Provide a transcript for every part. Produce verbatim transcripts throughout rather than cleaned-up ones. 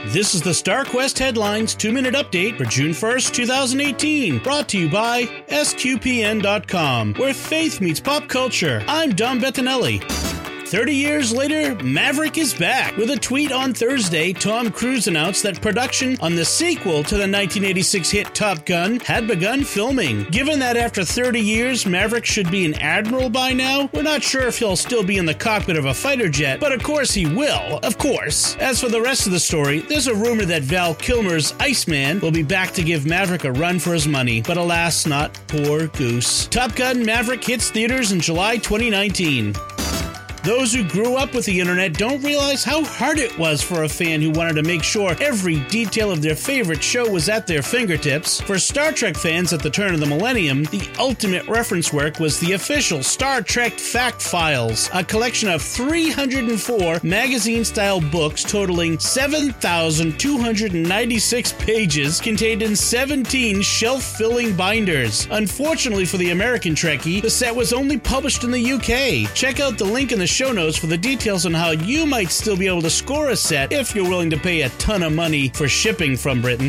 This is the StarQuest Headlines two-minute update for June first, twenty eighteen, brought to you by S Q P N dot com, where faith meets pop culture. I'm Dom Bettinelli. thirty years later, Maverick is back. With a tweet on Thursday, Tom Cruise announced that production on the sequel to the nineteen eighty-six hit Top Gun had begun filming. Given that after thirty years, Maverick should be an admiral by now, we're not sure if he'll still be in the cockpit of a fighter jet, but of course he will, of course. As for the rest of the story, there's a rumor that Val Kilmer's Iceman will be back to give Maverick a run for his money, but alas, not poor Goose. Top Gun Maverick hits theaters in July twenty nineteen. Those who grew up with the internet don't realize how hard it was for a fan who wanted to make sure every detail of their favorite show was at their fingertips. For Star Trek fans at the turn of the millennium, the ultimate reference work was the official Star Trek Fact Files, a collection of three hundred four magazine-style books totaling seven thousand two hundred ninety-six pages contained in seventeen shelf-filling binders. Unfortunately for the American Trekkie, the set was only published in the U K. Check out the link in the show notes for the details on how you might still be able to score a set if you're willing to pay a ton of money for shipping from Britain.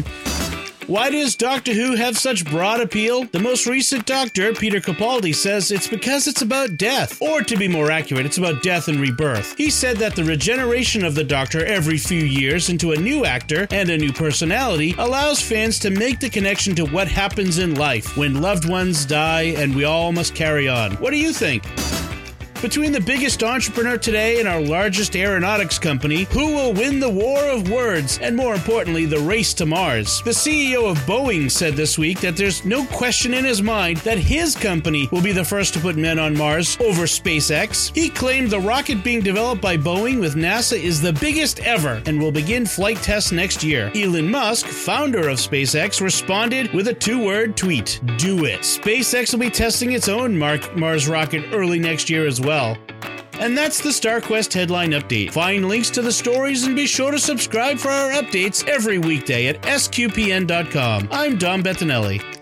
Why does Doctor Who have such broad appeal? The most recent Doctor, Peter Capaldi, says it's because it's about death. Or to be more accurate, it's about death and rebirth. He said that the regeneration of the Doctor every few years into a new actor and a new personality allows fans to make the connection to what happens in life when loved ones die and we all must carry on. What do you think? Between the biggest entrepreneur today and our largest aeronautics company, who will win the war of words and, more importantly, the race to Mars? The C E O of Boeing said this week that there's no question in his mind that his company will be the first to put men on Mars over SpaceX. He claimed the rocket being developed by Boeing with NASA is the biggest ever and will begin flight tests next year. Elon Musk, founder of SpaceX, responded with a two-word tweet: do it. SpaceX will be testing its own Mar- Mars rocket early next year as well. And that's the StarQuest Headline Update. Find links to the stories and be sure to subscribe for our updates every weekday at S Q P N dot com. I'm Dom Bettinelli.